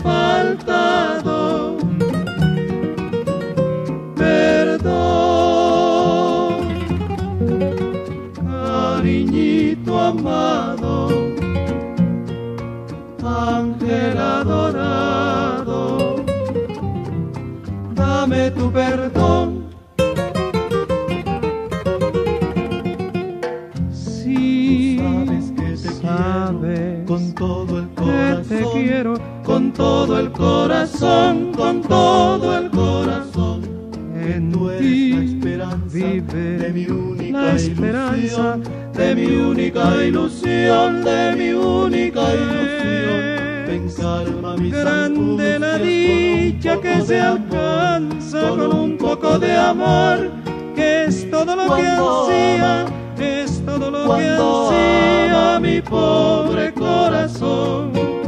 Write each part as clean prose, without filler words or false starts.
faltado. Perdón, cariñito amado, ángel adorado, dame tu perdón. Sí, sabes que te quiero con todo el corazón, te quiero con todo el corazón, con todo el corazón. En tú eres la esperanza vive de mi única la esperanza ilusión, de mi única ilusión, de mi única ilusión. Ven, calma mis grande la dicha que se alcanza con un poco de amor, que es todo lo que ansía, es todo lo que ansía mi pobre corazón.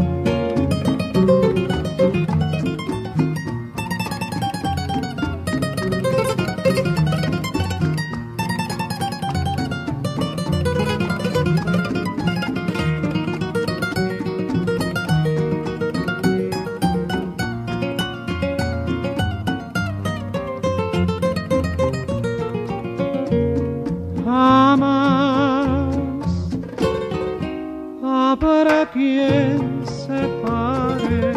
Jamás habrá quien separe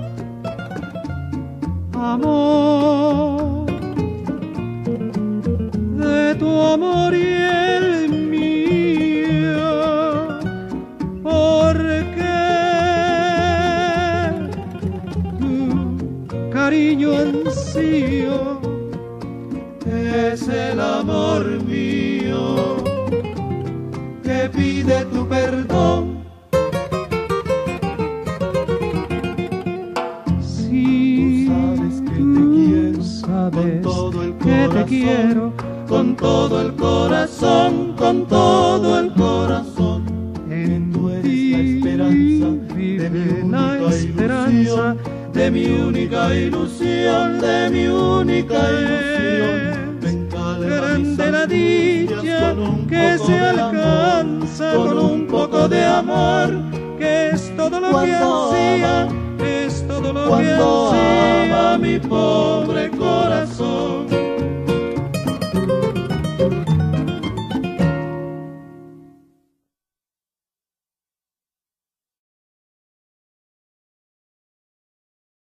amor de tu amor y el mío, porque tu cariño ansío es el amor mío que pide tu perdón. Sí, tú sabes que te quiero con todo el corazón, con todo el corazón. En tú eres la esperanza vive la esperanza de mi única ilusión, de mi única ilusión. Grande la dicha que se alcanza con un poco de amor, que es todo lo que ansía, es todo lo que ansía mi pobre